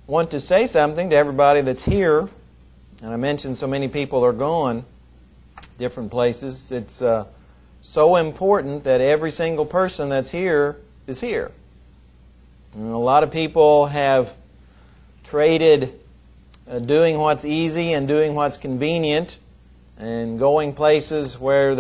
want to say something to everybody that's here. And I mentioned so many people are gone different places. It's so important that every single person that's here is here. And a lot of people have traded doing what's easy and doing what's convenient and going places where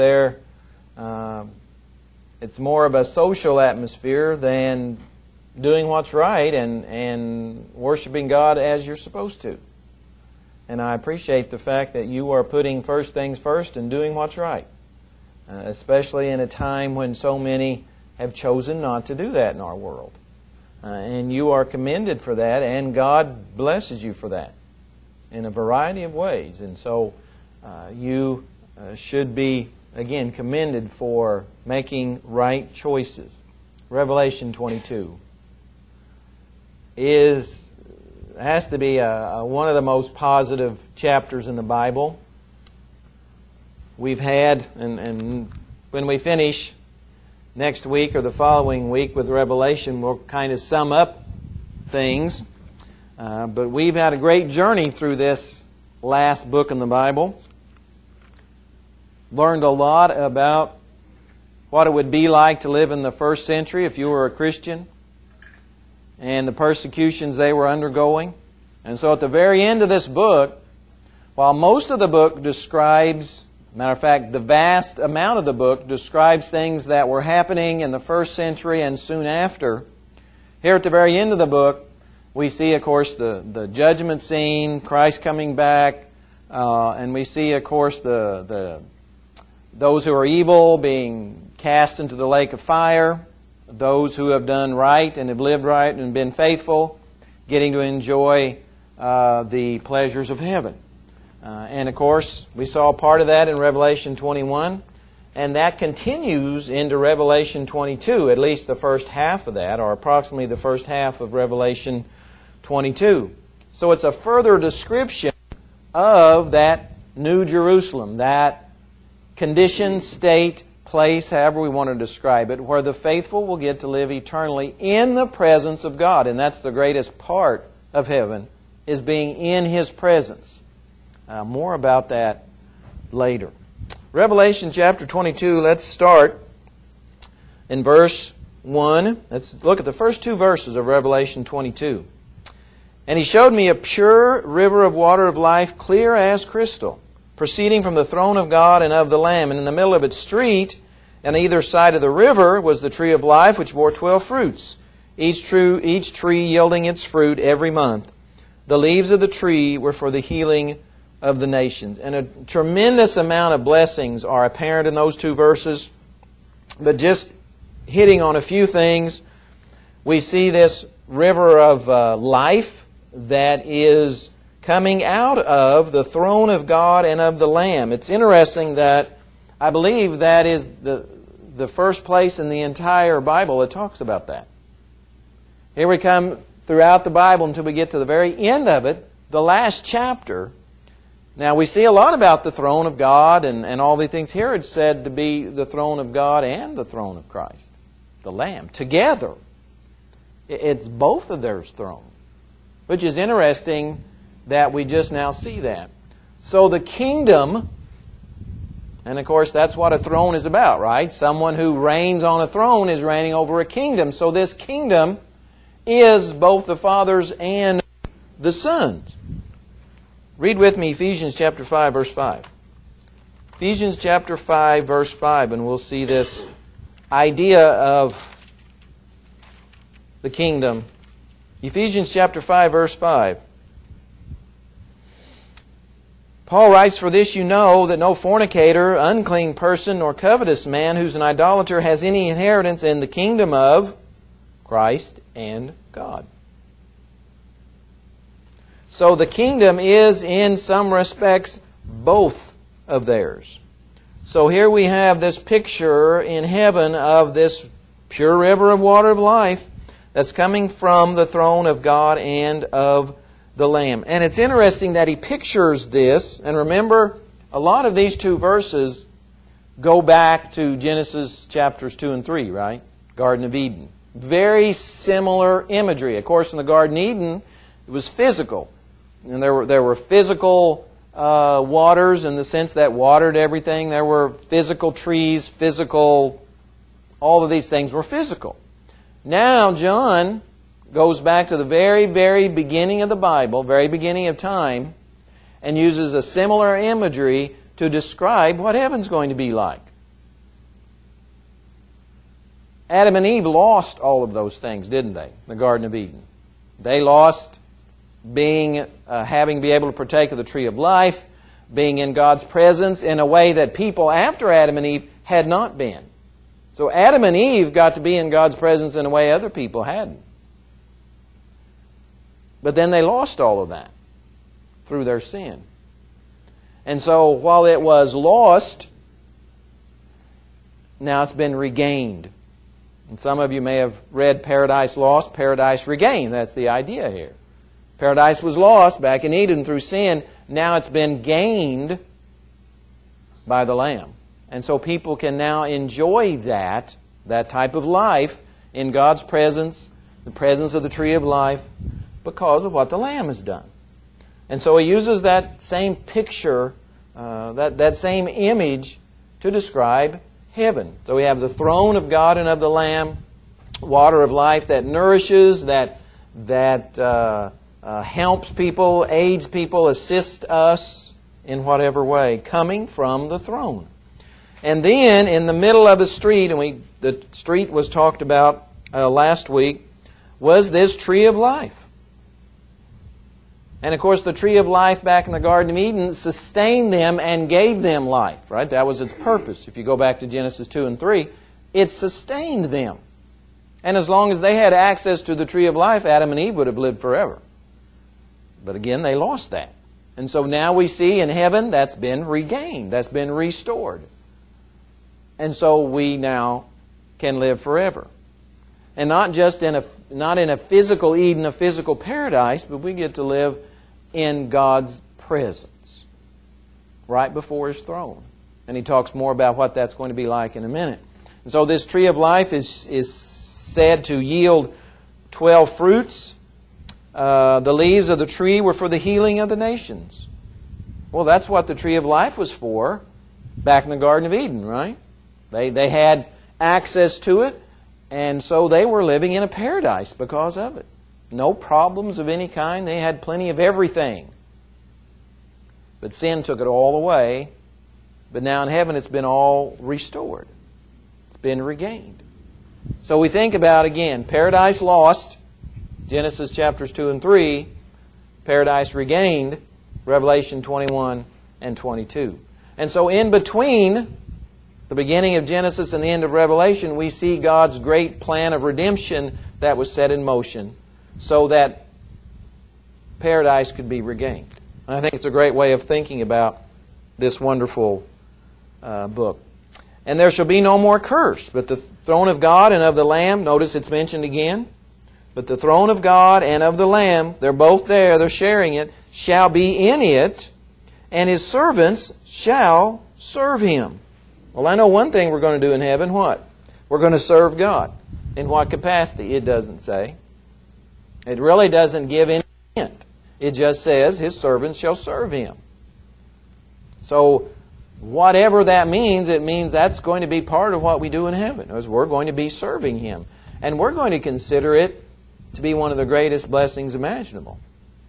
it's more of a social atmosphere than doing what's right and worshiping God as you're supposed to. And I appreciate the fact that you are putting first things first and doing what's right, especially in a time when so many have chosen not to do that in our world. And you are commended for that, and God blesses you for that in a variety of ways. And so you should be, again, commended for making right choices. Revelation 22 has to be one of the most positive chapters in the Bible. We've had, and when we finish next week or the following week with Revelation, we'll kind of sum up things. But we've had a great journey through this last book in the Bible. Learned a lot about what it would be like to live in the first century if you were a Christian, and the persecutions they were undergoing. And so at the very end of this book, while most of the book describes, matter of fact, the vast amount of the book describes things that were happening in the first century and soon after, here at the very end of the book, we see, of course, the judgment scene, Christ coming back, and we see, of course, those who are evil being cast into the lake of fire, those who have done right and have lived right and been faithful, getting to enjoy the pleasures of heaven. And of course, we saw part of that in Revelation 21, and that continues into Revelation 22, at least the first half of that, or approximately the first half of Revelation 22. So it's a further description of that New Jerusalem, that condition, state, place, however we want to describe it, where the faithful will get to live eternally in the presence of God. And that's the greatest part of heaven, is being in His presence. More about that later. Revelation chapter 22, let's start in verse 1. Let's look at the first two verses of Revelation 22. And He showed me a pure river of water of life, clear as crystal, proceeding from the throne of God and of the Lamb. And in the middle of its street, on either side of the river, was the tree of life, which bore 12 fruits, each tree yielding its fruit every month. The leaves of the tree were for the healing of the nations. And a tremendous amount of blessings are apparent in those two verses. But just hitting on a few things, we see this river of life that is coming out of the throne of God and of the Lamb. It's interesting that I believe that is the first place in the entire Bible that talks about that. Here we come throughout the Bible until we get to the very end of it, the last chapter. Now we see a lot about the throne of God and all these things. Here it's said to be the throne of God and the throne of Christ, the Lamb, together. It's both of their throne, which is interesting that we just now see that. So the kingdom, and of course that's what a throne is about, right? Someone who reigns on a throne is reigning over a kingdom. So this kingdom is both the Father's and the Son's. Read with me Ephesians chapter 5, verse 5. Ephesians chapter 5, verse 5, and we'll see this idea of the kingdom. Ephesians chapter 5, verse 5. Paul writes, "For this you know, that no fornicator, unclean person, nor covetous man who's an idolater has any inheritance in the kingdom of Christ and God." So the kingdom is, in some respects, both of theirs. So here we have this picture in heaven of this pure river of water of life that's coming from the throne of God and of the Lamb. And it's interesting that he pictures this. And remember, a lot of these two verses go back to Genesis chapters 2 and 3, right? Garden of Eden. Very similar imagery. Of course, in the Garden of Eden, It was physical. And there were physical waters in the sense that watered everything. There were physical trees, physical, all of these things were physical. Now John goes back to the very, very beginning of the Bible, very beginning of time, and uses a similar imagery to describe what heaven's going to be like. Adam and Eve lost all of those things, didn't they? The Garden of Eden. They lost having be able to partake of the tree of life, being in God's presence in a way that people after Adam and Eve had not been. So Adam and Eve got to be in God's presence in a way other people hadn't. But then they lost all of that through their sin. And so while it was lost, now it's been regained. And some of you may have read Paradise Lost, Paradise Regained. That's the idea here. Paradise was lost back in Eden through sin. Now it's been gained by the Lamb. And so people can now enjoy that type of life in God's presence, the presence of the tree of life, because of what the Lamb has done. And so he uses that same picture, that same image to describe heaven. So we have the throne of God and of the Lamb, water of life that nourishes, that helps people, aids people, assists us in whatever way, coming from the throne. And then in the middle of the street, and the street was talked about last week, was this tree of life. And of course the tree of life back in the Garden of Eden sustained them and gave them life, right? That was its purpose. If you go back to Genesis 2 and 3, it sustained them. And as long as they had access to the tree of life, Adam and Eve would have lived forever. But again, they lost that. And so now we see in heaven that's been regained, that's been restored. And so we now can live forever. And not just not in a physical Eden, a physical paradise, but we get to live in God's presence, right before His throne. And he talks more about what that's going to be like in a minute. And so this tree of life is said to yield 12 fruits. The leaves of the tree were for the healing of the nations. Well, that's what the tree of life was for back in the Garden of Eden, right? They had access to it, and so they were living in a paradise because of it. No problems of any kind. They had plenty of everything. But sin took it all away. But now in heaven it's been all restored. It's been regained. So we think about, again, paradise lost, Genesis chapters 2 and 3, paradise regained, Revelation 21 and 22. And so in between the beginning of Genesis and the end of Revelation, we see God's great plan of redemption that was set in motion so that paradise could be regained. And I think it's a great way of thinking about this wonderful book. And there shall be no more curse, but the throne of God and of the Lamb, notice it's mentioned again, but the throne of God and of the Lamb, they're both there, they're sharing it, shall be in it, and His servants shall serve Him. Well, I know one thing we're going to do in heaven. What? We're going to serve God. In what capacity? It doesn't say. It really doesn't give any hint. It just says His servants shall serve Him. So, whatever that means, it means that's going to be part of what we do in heaven. Is we're going to be serving Him. And we're going to consider it to be one of the greatest blessings imaginable.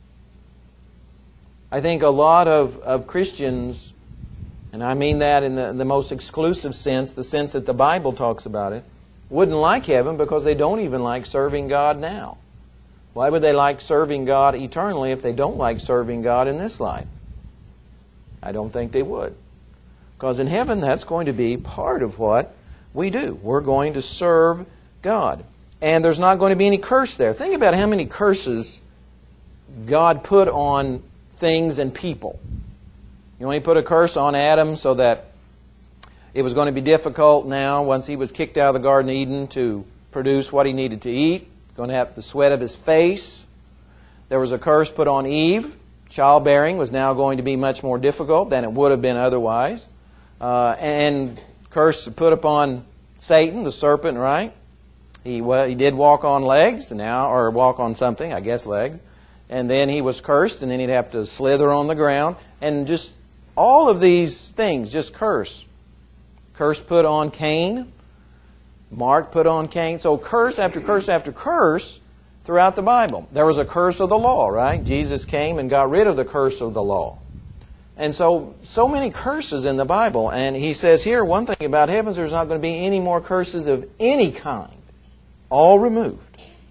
I think a lot of Christians, and I mean that in the most exclusive sense, the sense that the Bible talks about it, wouldn't like heaven because they don't even like serving God now. Why would they like serving God eternally if they don't like serving God in this life? I don't think they would. Because in heaven, that's going to be part of what we do. We're going to serve God. And there's not going to be any curse there. Think about how many curses God put on things and people. You know, He put a curse on Adam so that it was going to be difficult now, once he was kicked out of the Garden of Eden, to produce what he needed to eat. Going to have the sweat of his face. There was a curse put on Eve. Childbearing was now going to be much more difficult than it would have been otherwise. And curse put upon Satan, the serpent, right? He did walk on legs now, or walk on something, I guess legs. and then he was cursed, and then he'd have to slither on the ground, and just all of these things, just curse. Curse put on Cain. Mark put on Cain. So curse after curse after curse throughout the Bible. There was a curse of the law, right? Jesus came and got rid of the curse of the law. And so many curses in the Bible. And he says here, one thing about heaven, there's not going to be any more curses of any kind. All removed.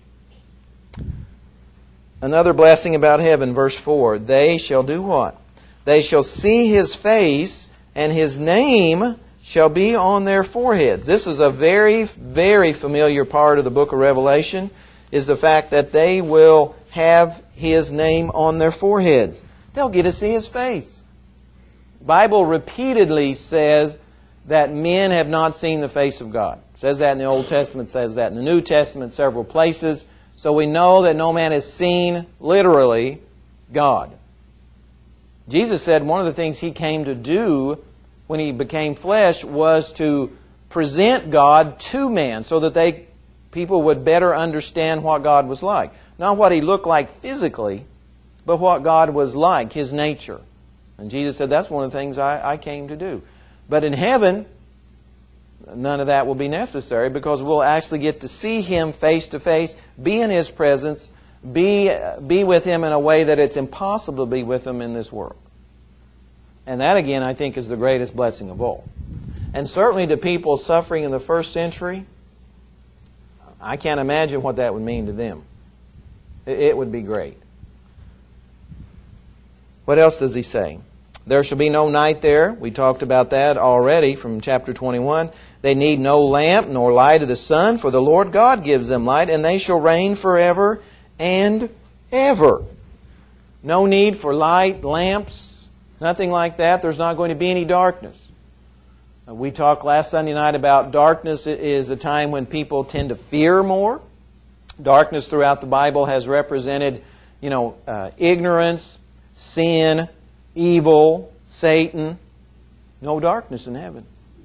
Another blessing about heaven, verse 4. They shall do what? They shall see His face, and His name shall be on their foreheads. This is a very, very familiar part of the book of Revelation, is the fact that they will have His name on their foreheads. They'll get to see His face. The Bible repeatedly says that men have not seen the face of God. It says that in the Old Testament, it says that in the New Testament, several places. So we know that no man has seen, literally, God. Jesus said one of the things He came to do when He became flesh was to present God to man so that people would better understand what God was like. Not what He looked like physically, but what God was like, His nature. And Jesus said, that's one of the things I came to do. But in heaven, none of that will be necessary because we'll actually get to see Him face to face, be in His presence, be with Him in a way that it's impossible to be with Him in this world. And that, again, I think is the greatest blessing of all. And certainly to people suffering in the first century, I can't imagine what that would mean to them. It would be great. What else does he say? There shall be no night there. We talked about that already from chapter 21. They need no lamp nor light of the sun, for the Lord God gives them light, and they shall reign forever and ever. No need for light, lamps, nothing like that. There's not going to be any darkness. We talked last Sunday night about darkness is a time when people tend to fear more. Darkness throughout the Bible has represented, ignorance, sin, evil, Satan. No darkness in heaven.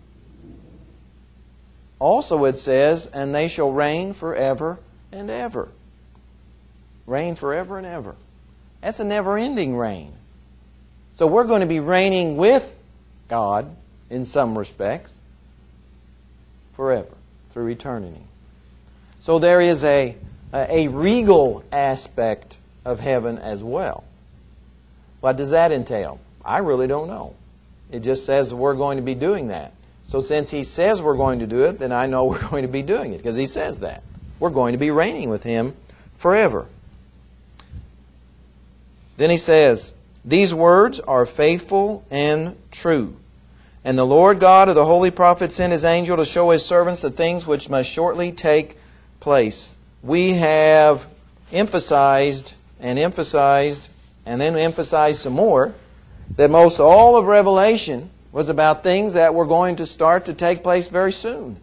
Also it says, and they shall reign forever and ever. Reign forever and ever. That's a never-ending reign. So we're going to be reigning with God in some respects forever, through eternity. So there is a regal aspect of heaven as well. What does that entail? I really don't know. It just says we're going to be doing that. So since He says we're going to do it, then I know we're going to be doing it, because He says that. We're going to be reigning with Him forever. Then he says, these words are faithful and true. And the Lord God of the holy prophets sent His angel to show His servants the things which must shortly take place. We have emphasized and then emphasized some more that most all of Revelation was about things that were going to start to take place very soon.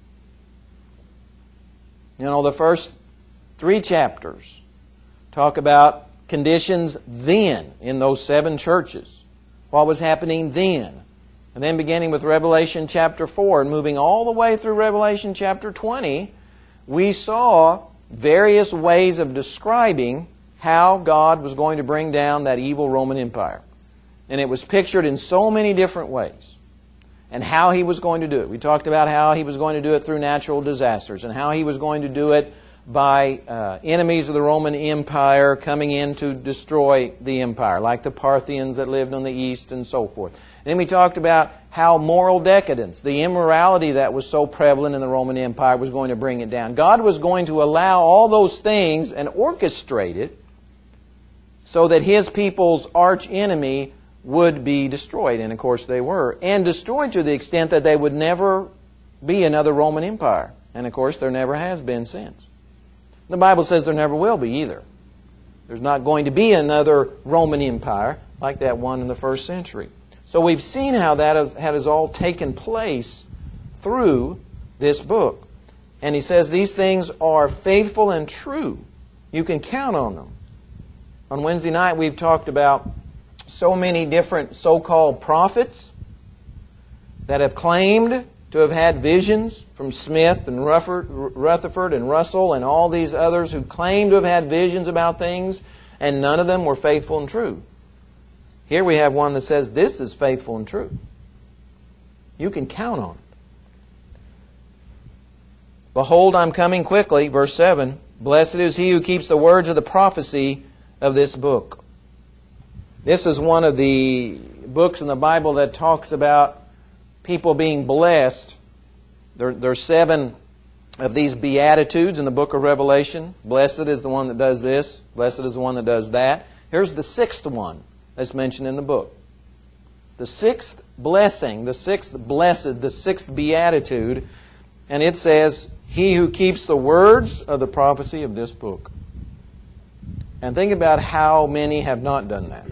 The first 3 chapters talk about conditions then in those 7 churches. What was happening then. And then beginning with Revelation chapter 4 and moving all the way through Revelation chapter 20, we saw various ways of describing how God was going to bring down that evil Roman Empire. And it was pictured in so many different ways. And how He was going to do it. We talked about how He was going to do it through natural disasters and how He was going to do it by enemies of the Roman Empire coming in to destroy the empire, like the Parthians that lived on the east and so forth. Then we talked about how moral decadence, the immorality that was so prevalent in the Roman Empire, was going to bring it down. God was going to allow all those things and orchestrate it so that His people's arch enemy would be destroyed. And of course they were. And destroyed to the extent that they would never be another Roman Empire. And of course there never has been since. The Bible says there never will be either. There's not going to be another Roman Empire like that one in the first century. So we've seen how that has all taken place through this book. And he says these things are faithful and true. You can count on them. On Wednesday night we've talked about so many different so-called prophets that have claimed to have had visions, from Smith and Rutherford and Russell and all these others who claim to have had visions about things. and none of them were faithful and true. Here we have one that says this is faithful and true. You can count on it. Behold, I'm coming quickly, verse 7. Blessed is he who keeps the words of the prophecy of this book. This is one of the books in the Bible that talks about people being blessed. There's 7 of these Beatitudes in the book of Revelation. Blessed is the one that does this. Blessed is the one that does that. Here's the 6th one that's mentioned in the book. The 6th blessing, the 6th blessed, the 6th Beatitude. And it says, he who keeps the words of the prophecy of this book. And think about how many have not done that.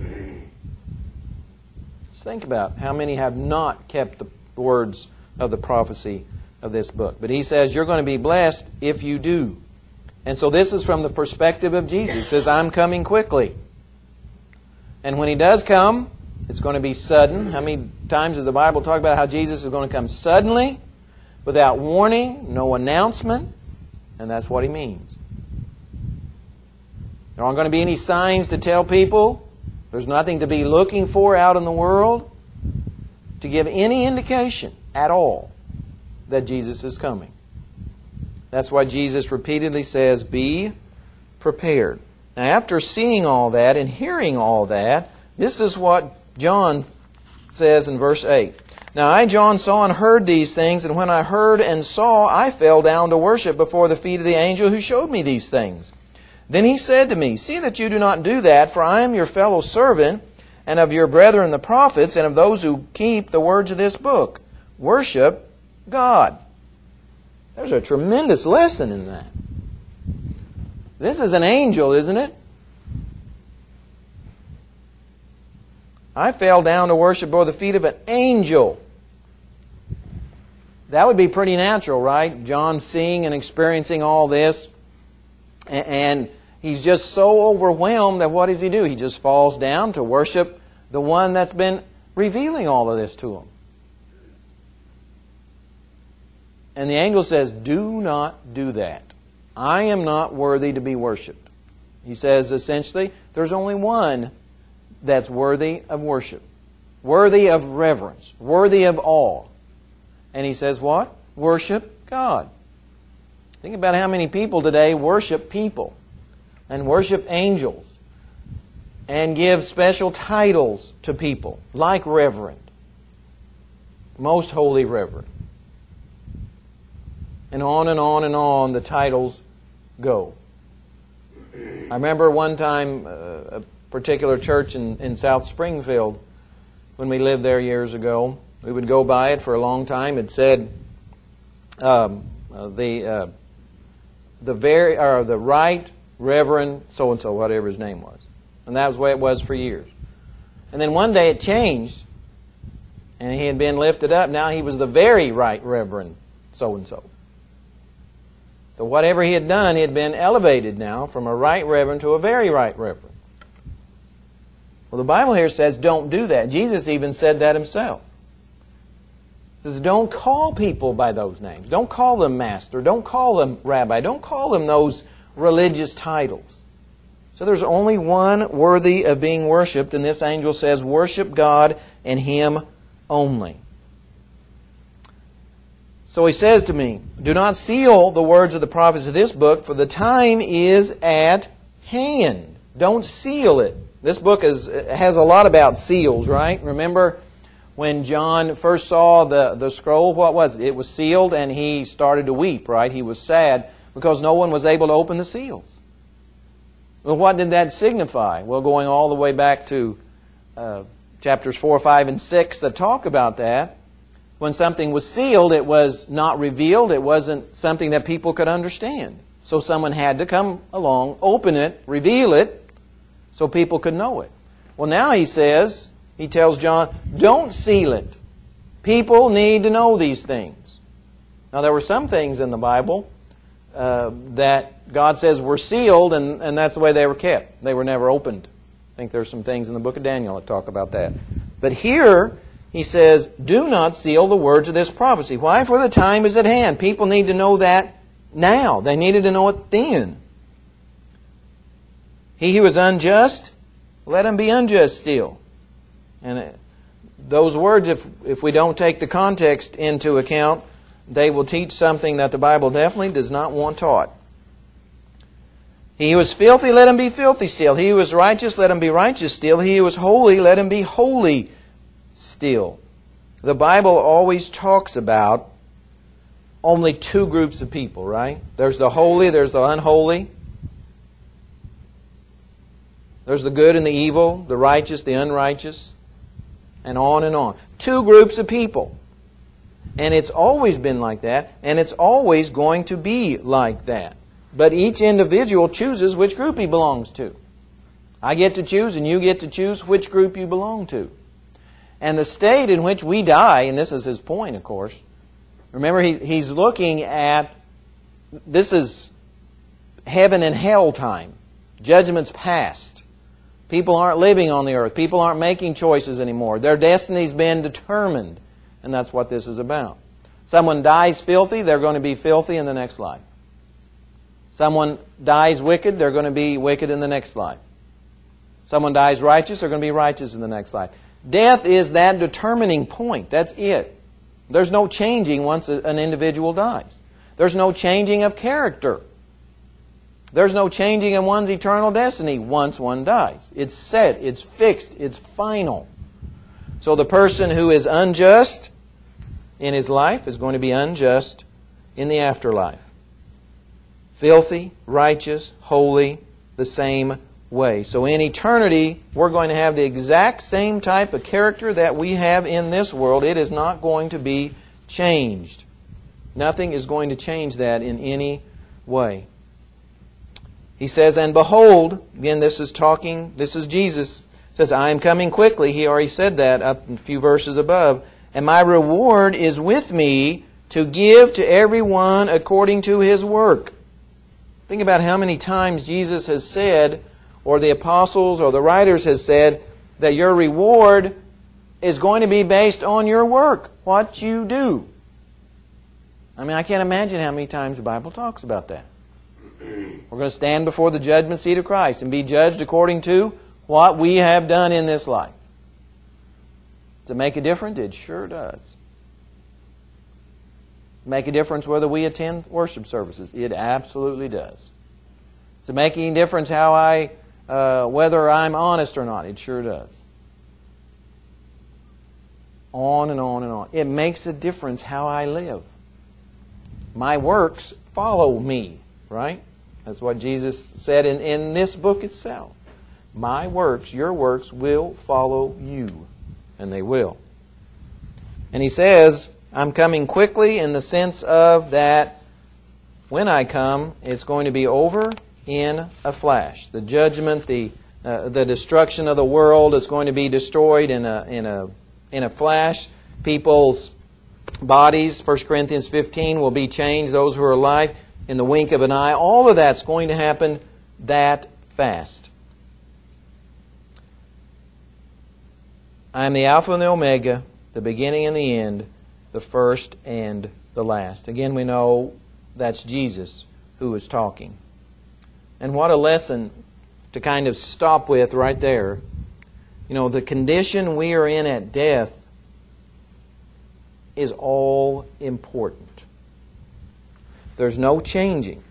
Just think about how many have not kept the words of the prophecy of this book. But he says you're going to be blessed if you do. And so this is from the perspective of Jesus. He says, I'm coming quickly. And when He does come, it's going to be sudden. How many times does the Bible talk about how Jesus is going to come suddenly, without warning, no announcement? And that's what He means. There aren't going to be any signs to tell people. There's nothing to be looking for out in the world to give any indication at all that Jesus is coming. That's why Jesus repeatedly says, be prepared. Now, after seeing all that and hearing all that, this is what John says in verse 8. Now I, John, saw and heard these things, and when I heard and saw, I fell down to worship before the feet of the angel who showed me these things. Then he said to me, see that you do not do that, for I am your fellow servant, and of your brethren the prophets, and of those who keep the words of this book. Worship God. There's a tremendous lesson in that. This is an angel, isn't it? I fell down to worship before the feet of an angel. That would be pretty natural, right? John seeing and experiencing all this. And he's just so overwhelmed that what does he do? He just falls down to worship the one that's been revealing all of this to him. And the angel says, do not do that. I am not worthy to be worshipped. He says essentially, there's only one that's worthy of worship, worthy of reverence, worthy of awe. And he says what? Worship God. Think about how many people today worship people and worship angels and give special titles to people, like Reverend, Most Holy Reverend. And on and on and on the titles go. I remember one time a particular church in South Springfield, when we lived there years ago, we would go by it for a long time. It said the Right Reverend so and so, whatever his name was, and that was the way it was for years. And then one day it changed, and he had been lifted up. Now he was the Very Right Reverend so and so. So whatever he had done, he had been elevated now from a Right Reverend to a Very Right Reverend. Well, the Bible here says don't do that. Jesus even said that himself. He says don't call people by those names. Don't call them master. Don't call them rabbi. Don't call them those religious titles. So there's only one worthy of being worshipped, and this angel says worship God and Him only. So he says to me, do not seal the words of the prophets of this book, for the time is at hand. Don't seal it. This book has a lot about seals, right? Remember when John first saw the scroll, what was it? It was sealed and he started to weep, right? He was sad because no one was able to open the seals. Well, what did that signify? Well, going all the way back to chapters 4, 5, and 6 that talk about that, when something was sealed, it was not revealed. It wasn't something that people could understand. So someone had to come along, open it, reveal it, so people could know it. Well, now he tells John, don't seal it. People need to know these things. Now, there were some things in the Bible that God says were sealed, and that's the way they were kept. They were never opened. I think there's some things in the book of Daniel that talk about that. But here, he says, do not seal the words of this prophecy. Why? For the time is at hand. People need to know that now. They needed to know it then. He who is unjust, let him be unjust still. And those words, if we don't take the context into account, they will teach something that the Bible definitely does not want taught. He who is filthy, let him be filthy still. He who is righteous, let him be righteous still. He who is holy, let him be holy still. The Bible always talks about only two groups of people, right? There's the holy, there's the unholy. There's the good and the evil, the righteous, the unrighteous, and on and on. Two groups of people. And it's always been like that, and it's always going to be like that. But each individual chooses which group he belongs to. I get to choose, and you get to choose which group you belong to. And the state in which we die, and this is his point, of course. Remember, he's looking at, this is heaven and hell time. Judgment's past. People aren't living on the earth. People aren't making choices anymore. Their destiny's been determined. And that's what this is about. Someone dies filthy, they're going to be filthy in the next life. Someone dies wicked, they're going to be wicked in the next life. Someone dies righteous, they're going to be righteous in the next life. Death is that determining point. That's it. There's no changing once an individual dies. There's no changing of character. There's no changing in one's eternal destiny once one dies. It's set, it's fixed, it's final. So the person who is unjust in his life is going to be unjust in the afterlife. Filthy, righteous, holy, the same way. So in eternity, we're going to have the exact same type of character that we have in this world. It is not going to be changed. Nothing is going to change that in any way. He says, and behold, again this is Jesus, says, I am coming quickly. He already said that up a few verses above. And my reward is with me to give to everyone according to his work. Think about how many times Jesus has said, or the apostles or the writers has said, that your reward is going to be based on your work, what you do. I mean, I can't imagine how many times the Bible talks about that. We're going to stand before the judgment seat of Christ and be judged according to what we have done in this life. Does it make a difference? It sure does. Make a difference whether we attend worship services? It absolutely does. Does it make any difference whether I'm honest or not? It sure does. On and on and on. It makes a difference how I live. My works follow me, right? That's what Jesus said in this book itself. My works, your works, will follow you. And they will. And he says, I'm coming quickly in the sense of that when I come, it's going to be over in a flash. The judgment, the destruction of the world is going to be destroyed in a flash. People's bodies, 1 Corinthians 15, will be changed. Those who are alive in the wink of an eye. All of that's going to happen that fast. I am the Alpha and the Omega, the beginning and the end, the first and the last. Again, we know that's Jesus who is talking. And what a lesson to kind of stop with right there. You know, the condition we are in at death is all important. There's no changing.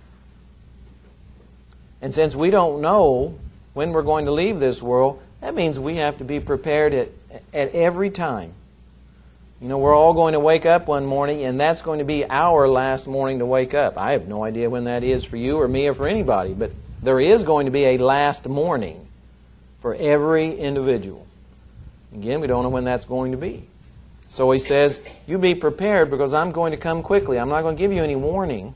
And since we don't know when we're going to leave this world, that means we have to be prepared at every time. You know, we're all going to wake up one morning, and that's going to be our last morning to wake up. I have no idea when that is for you or me or for anybody, but there is going to be a last morning for every individual. Again, we don't know when that's going to be. So he says, you be prepared because I'm going to come quickly. I'm not going to give you any warning.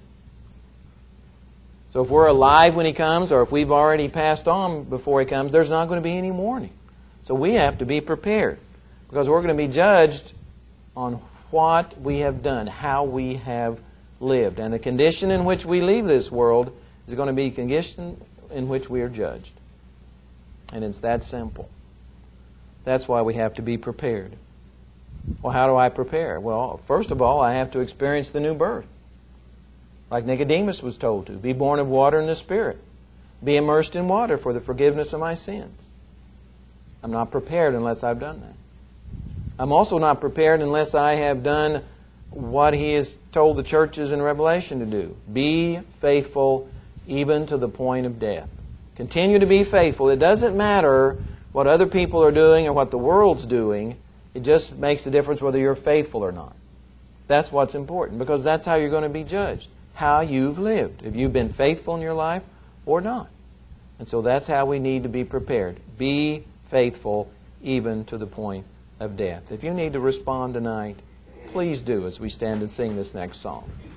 So if we're alive when he comes, or if we've already passed on before he comes, there's not going to be any warning. So we have to be prepared because we're going to be judged on what we have done, how we have lived. And the condition in which we leave this world is going to be a condition in which we are judged. And it's that simple. That's why we have to be prepared. Well, how do I prepare? Well, first of all, I have to experience the new birth. Like Nicodemus was told to. Be born of water and the Spirit. be immersed in water for the forgiveness of my sins. I'm not prepared unless I've done that. I'm also not prepared unless I have done what He has told the churches in Revelation to do. Be faithful even to the point of death. Continue to be faithful. It doesn't matter what other people are doing or what the world's doing. It just makes the difference whether you're faithful or not. That's what's important, because that's how you're going to be judged. How you've lived. If you've been faithful in your life or not. And so that's how we need to be prepared. Be faithful even to the point of death. If you need to respond tonight, please do as we stand and sing this next song.